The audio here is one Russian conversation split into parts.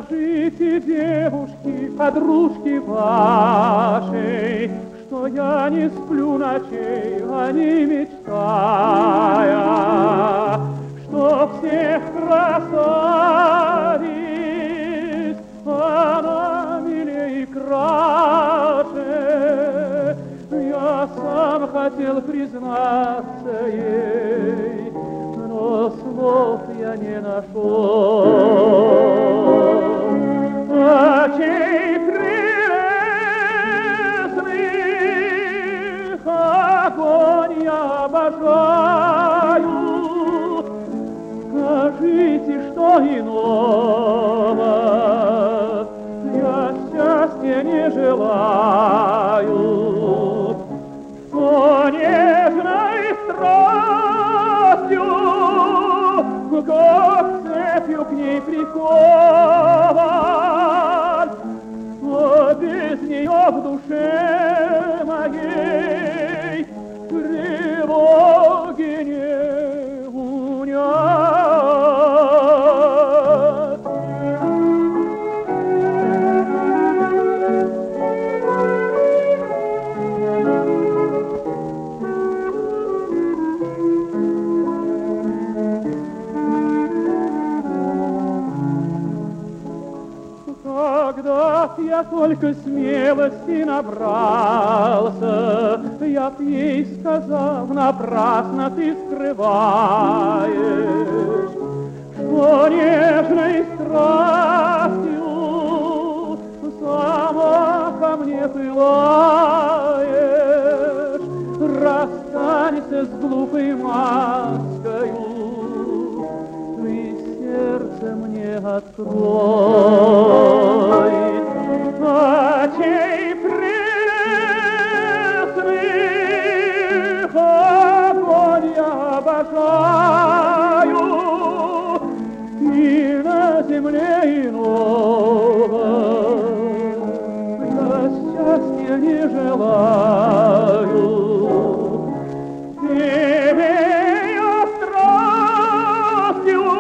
Скажите, девушки, подружки вашей, что я не сплю ночей, а не мечтая, что всех красавиц она милей и краше. Я сам хотел признаться ей, но слов я не нашел. Очей прелестных огонь я обожаю. Скажите, что иного я счастья не желаю. О нежной страстью, как цепью к ней прикован, но без нее в душе моей тревоги не унять. Когда я только смелости набрался, я б ей сказал, напрасно ты скрываешь, что нежной страстью сама ко мне пылаешь. Расстанься с глупой маскою, ты сердце мне открой. Очей прелестных огонь я обожаю, и на земле иного я счастья не желаю. Тебе я страстью,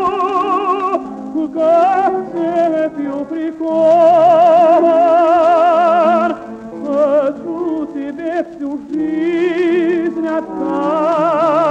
как цепью прикован, хочу тебе всю жизнь отдать.